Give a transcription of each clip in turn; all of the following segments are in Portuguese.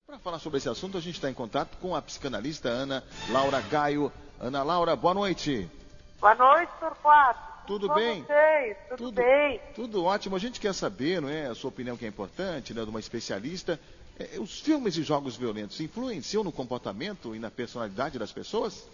Para falar sobre esse assunto, a gente está em contato com a psicanalista Ana Laura Gaio. Ana Laura, boa noite. Boa noite, Torquato. Tudo bem? Vocês? Tudo bem? Tudo ótimo. A gente quer saber, não é, a sua opinião que é importante, né, de uma especialista. Os filmes e jogos violentos influenciam no comportamento e na personalidade das pessoas?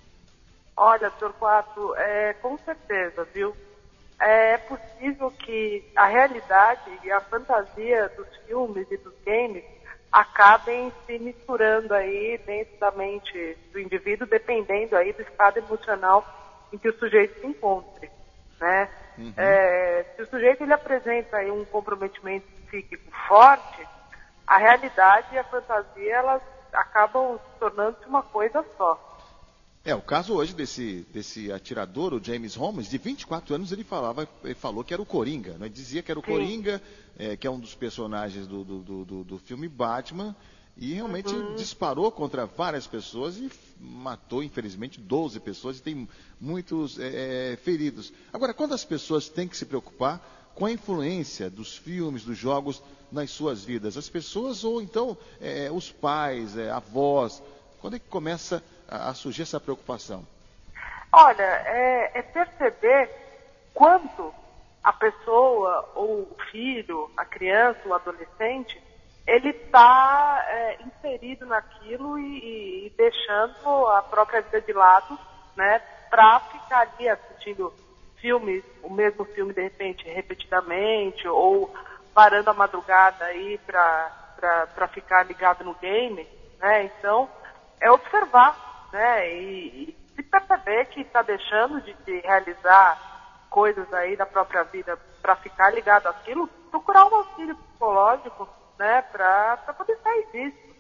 Olha, Torquato, com certeza, viu? É possível que a realidade e a fantasia dos filmes e dos games acabem se misturando aí dentro da mente do indivíduo, dependendo aí do estado emocional em que o sujeito se encontre, né? Uhum. Se o sujeito ele apresenta aí um comprometimento psíquico forte, a realidade e a fantasia elas acabam se tornando uma coisa só. O caso hoje desse atirador, o James Holmes, de 24 anos, ele falou que era o Coringa, né? Dizia que era o Sim. Coringa, que é um dos personagens do filme Batman, e realmente disparou contra várias pessoas e matou, infelizmente, 12 pessoas e tem muitos feridos. Agora, quando as pessoas têm que se preocupar com a influência dos filmes, dos jogos nas suas vidas, as pessoas ou então os pais, avós, quando é que começa a surgir essa preocupação? Olha, é perceber quanto a pessoa, ou o filho, a criança, o adolescente, ele está inserido naquilo e deixando a própria vida de lado, né, para ficar ali assistindo filmes, o mesmo filme de repente repetidamente, ou varando a madrugada aí para ficar ligado no game, né? Então, é observar, né, e se perceber que está deixando de realizar coisas aí da própria vida para ficar ligado àquilo, procurar um auxílio psicológico, né, para poder sair disso,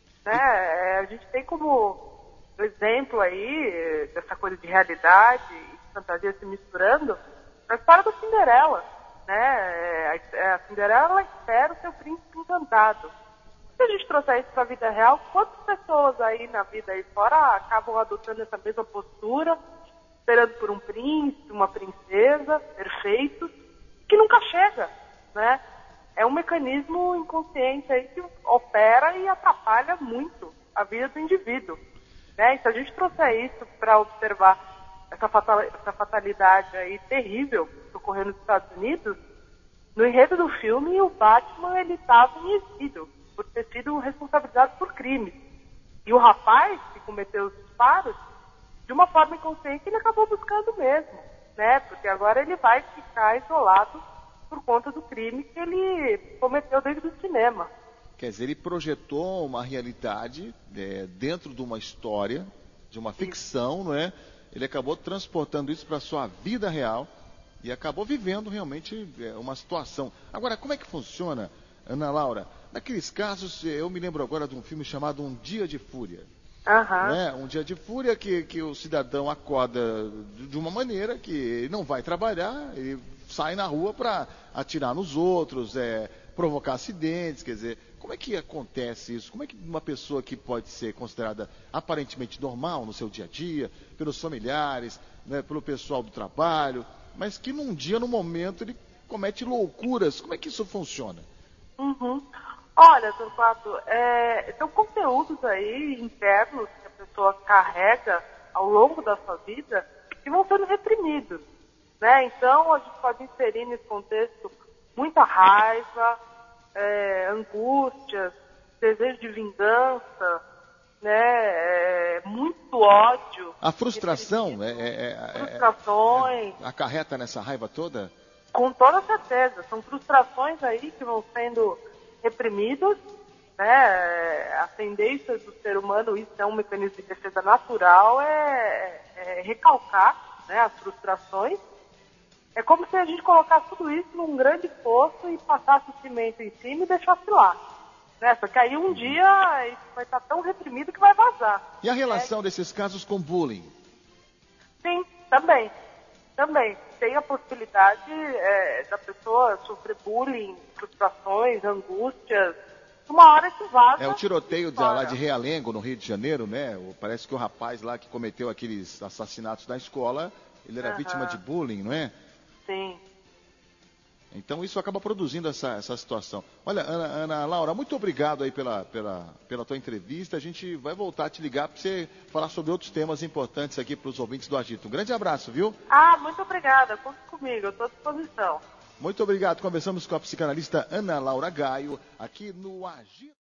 né? A gente tem como exemplo aí dessa coisa de realidade e fantasia se misturando a história da Cinderela, né? A Cinderela espera o seu príncipe encantado. Se a gente trouxer isso para a vida real, quantas pessoas aí na vida aí fora acabam adotando essa mesma postura, esperando por um príncipe, uma princesa, perfeito, que nunca chega, né? É um mecanismo inconsciente aí que opera e atrapalha muito a vida do indivíduo, né? E se a gente trouxer isso para observar essa fatalidade aí terrível que ocorreu nos Estados Unidos, no enredo do filme, o Batman ele estava em exílio por ter sido responsabilizado por crimes. E o rapaz que cometeu os disparos, de uma forma inconsciente, ele acabou buscando mesmo, né? Porque agora ele vai ficar isolado por conta do crime que ele cometeu dentro do cinema. Quer dizer, ele projetou uma realidade dentro de uma história, de uma ficção, não é? Ele acabou transportando isso para a sua vida real e acabou vivendo realmente uma situação. Agora, como é que funciona, Ana Laura? Naqueles casos, eu me lembro agora de um filme chamado Um Dia de Fúria. Né? Um Dia de Fúria que o cidadão acorda de uma maneira que ele não vai trabalhar, ele sai na rua para atirar nos outros, provocar acidentes, quer dizer, como é que acontece isso? Como é que uma pessoa que pode ser considerada aparentemente normal no seu dia a dia, pelos familiares, né, pelo pessoal do trabalho, mas que num dia, num momento, ele comete loucuras, como é que isso funciona? Olha, Torquato, são conteúdos aí internos que a pessoa carrega ao longo da sua vida que vão sendo reprimidos, né? Então, a gente pode inserir nesse contexto muita raiva, angústias, desejo de vingança, né? Muito ódio. A frustração, frustrações. Acarreta nessa raiva toda? Com toda certeza. São frustrações aí que vão sendo reprimidas, né? A tendência do ser humano, isso é um mecanismo de defesa natural, recalcar, né, as frustrações. É como se a gente colocasse tudo isso num grande poço e passasse o cimento em cima e deixasse lá. Né? Só que aí um dia isso vai estar tão reprimido que vai vazar. E a relação desses casos com bullying? Sim, também. Tem a possibilidade da pessoa sofrer bullying, frustrações, angústias. Uma hora isso vaza. O tiroteio lá de Realengo, no Rio de Janeiro, né? Parece que o rapaz lá que cometeu aqueles assassinatos na escola, ele era vítima de bullying, não é? Sim. Então isso acaba produzindo essa situação. Olha, Ana Laura, muito obrigado aí pela tua entrevista. A gente vai voltar a te ligar para você falar sobre outros temas importantes aqui para os ouvintes do Agito. Um grande abraço, viu? Muito obrigada. Conte comigo, eu estou à disposição. Muito obrigado. Conversamos com a psicanalista Ana Laura Gaio aqui no Agito.